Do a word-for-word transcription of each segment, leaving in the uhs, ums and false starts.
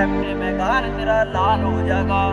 रैप्टे में गाल तेरा लाल हो जाएगा।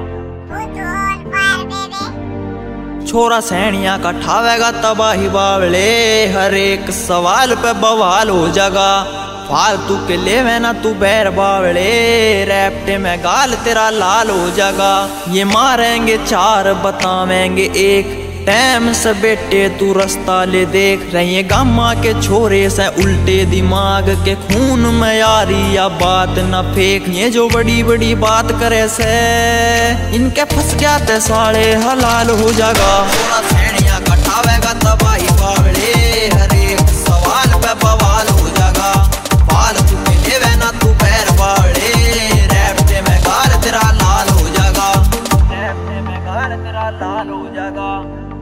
छोरा सैनिया का ठावेगा तबाही बावले, हर एक सवाल पे बवाल हो जाएगा। फालतू के लेवे ना तू बैर बावले, रैप्टे में गाल तेरा लाल हो जाएगा। ये मारेंगे चार बतावेंगे एक, टाइम से बेटे तू रास्ता ले देख। रही गामा के छोरे से उल्टे दिमाग के, खून में यारी या बात न फेंक। ये जो बड़ी बड़ी बात करे से इनके फंस गया ते साले हलाल हो जाएगा। थोड़ा सैनिया कटावेगा तबाही बावले, हर एक सवाल पे बवाल हो जाएगा। फालतू के लेवे ना तू पैर बावले, रैप्टे में गाल तेरा लाल हो जाएगा। रैप्टे में गाल तेरा लाल हो जाएगा।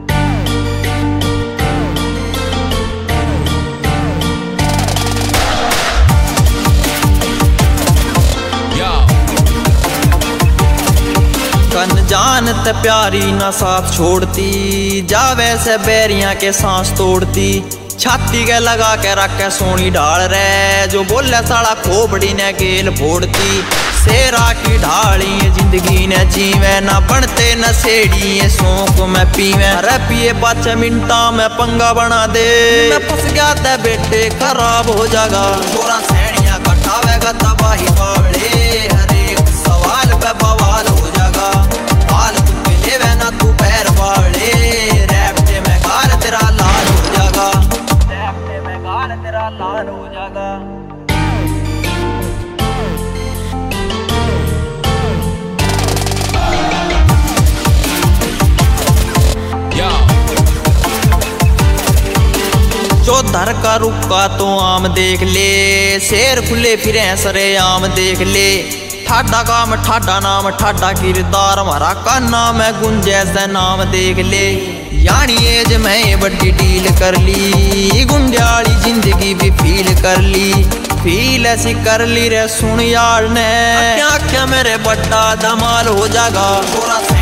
कन जान ते प्यारी ना साथ छोड़ती, जावे से बैरियां के सांस तोड़ती। छाती के लगा के रख के सोनी ढाल रे, जो बोले साला खोपड़ी ने गेल फोड़ती। शेरा की ढाली जिंदगी ने जीवे, ना बनते न सेड़ी शौक में पीवे। अरे पिए पाँच मिनटा में पंगा बना दे, मैं फंस गया ते बेटे खराब हो जाएगा। छोरा सैनिया कटावेगा तबाही बावले, हर एक सवाल पे बवाल हो जाएगा। फालतू के लेवे ना तू पैर बावले, रैप्टे में गाल तेरा लाल हो जाएगा। रैप्टे में गाल तेरा लाल हो जाएगा। जो धर का रुका तो आम देख ले, शेर खुले फिरे सरे आम देख ले। ठाडा काम ठाडा नाम ठाडा किरदार, हमारा का नाम है गुंजे से नाम देख ले। यानी एज में बड़ी डील कर ली, गुंडियाली जिंदगी भी फील कर ली। फील ऐसी कर ली रे सुन यार ने, क्या क्या मेरे बड़ा धमाल हो जाएगा।